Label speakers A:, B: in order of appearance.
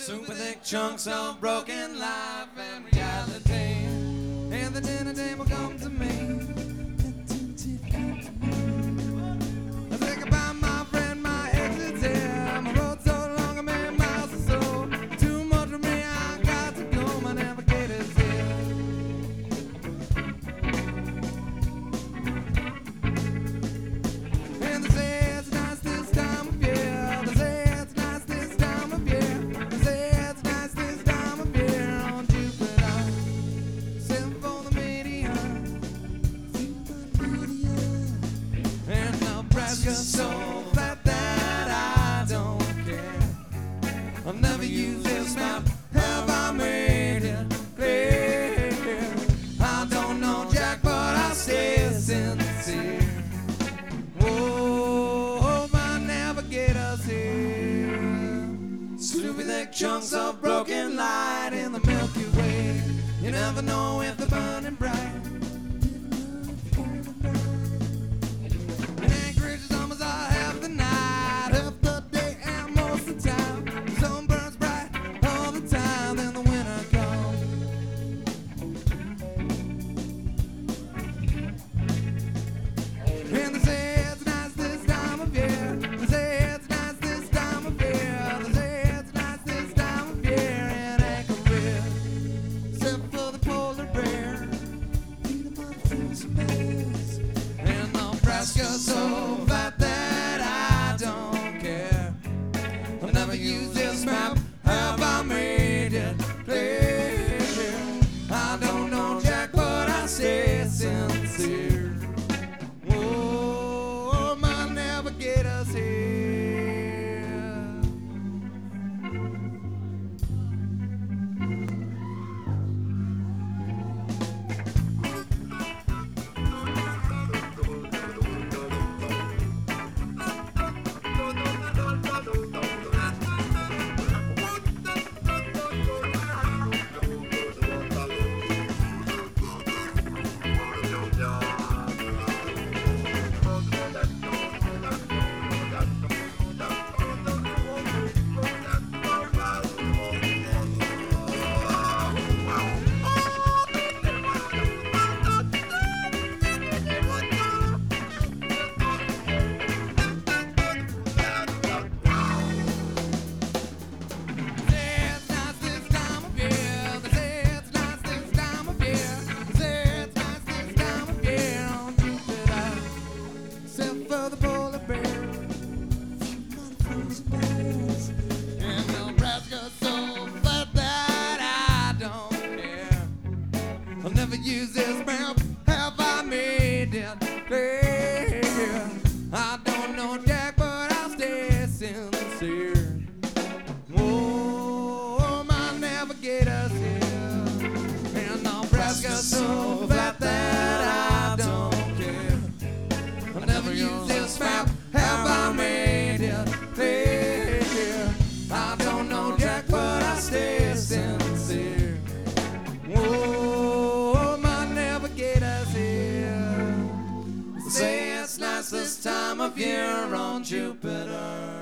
A: Super thick chunks of broken life and reality. And the dinner table come to me. I think about my friend, my exit here. My road so long, I made miles or so. Too much for me, I got to go. My navigator's here. And they say it's nice this time of year. They say it's nice this time of year. They say it's nice this time of year on Jupiter. Sent for the media. And Nebraska's so flat that I don't care. I'll never use this map. Have I made it clear? I don't know Jack, but I stay sincere. Whoa, my navigator's here. Stupid thick chunks of broken light in the Milky Way. You never know if they're burning bright. In Anchorage, the summers are half the night, half the day, and most of the time. The sun burns bright all the time, then the winter comes. And they say it's nice this time of year. They say it's nice this time of year. They say it's nice this time of year in Anchorage. Except for the polar bear. And Nebraska's so flat that I don't care. I'll never use this map. Have I made it clear? I don't know Jack, but I stay sincere. Whoa, my navigator's here. Use this map. Have I made it clear? I don't know Jack, but I'll stay sincere. Whoa, my navigator's here. And Nebraska's so flat that I don't care. I'll never use this map. Have I made it clear? I don't know Jack, but I stay sincere. Whoa, my navigator's here. Say it's nice this time of year on Jupiter.